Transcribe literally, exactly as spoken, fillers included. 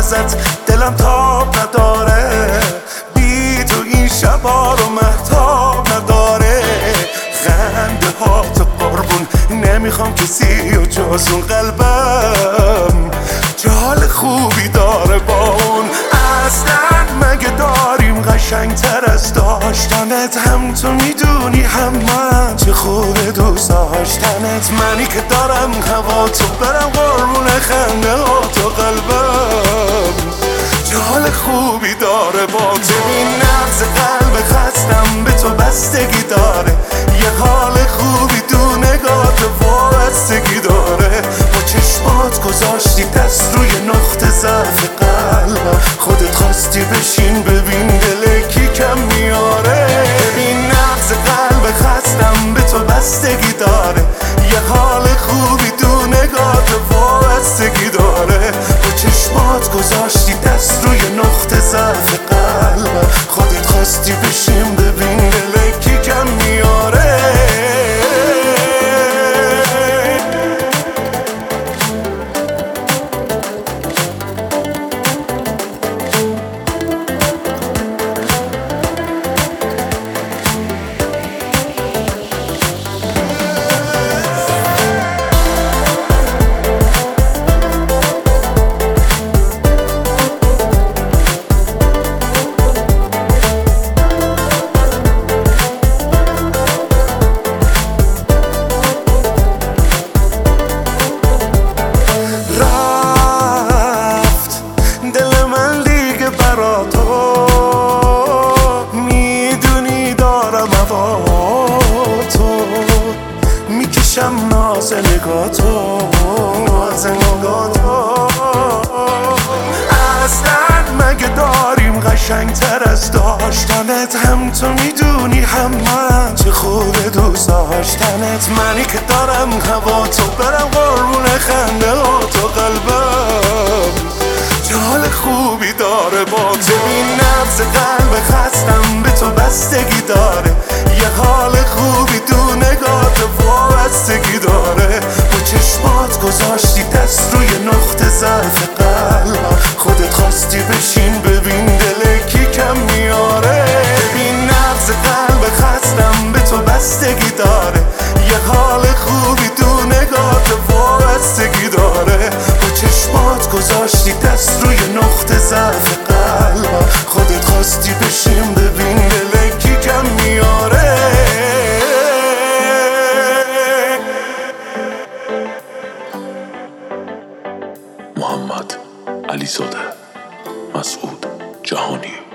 ازت دلم تاب نداره، بی تو این شبا رو مهتاب نداره. خنده ها تو قربون نمیخوام کسی و جز اون قلبم چه حال خوبی داره با اون. اصلا مگه داریم قشنگ تر از داشتنت؟ هم تو میدونی هم من چه خوبه دوست داشتنت. منی که دارم هوا تو برم قربون خنده ها تو قلبم چه حال خوبی داره با تو. این نبض قلب خستم به تو بستگی داره، یه حال خوبی تو نگاه تو وابستگی داره. با چشمات گذاشتی دست روی نقطه ضعف قلبم، خودت خواستی بشین ببین دل کی کم میاره. ببین نبض قلب خستم به تو بستگی داره، یه حال خوبی تو نگاه تو وابستگی داره. با چشمات گذاشتی دست روی نقطه ضعف قلبم، خودت خواستی بشین ببین دل کی کم میاره. میکشم ناز نگاه تو، ناز نگاه تو. اصلا مگه داریم قشنگ تر از داشتنت؟ هم تو میدونی هم من چه خوبه دوست داشتنت. منی که دارم هوا تو برم قربون خنده ها تو قلبم چه حال خوبی داره با تو. این نبض قلب خستم به تو بستگی داره، یه حال خوبی تو نگاه تو وابستگی داره. با چشمات گذاشتی دست روی نقطه ضعف قلبم، خودت خواستی بشین ببین دل کی کم میاره. ببین نبض قلب خستم به تو بستگی داره، یه حال خوبی تو نگاه تو وابستگی داره. با چشمات گذاشتی دست روی نقطه ضعف قلبم، خودت خواستی بشین ببین دل کی کم میاره. محمد علیزاده، مسعود جهانی.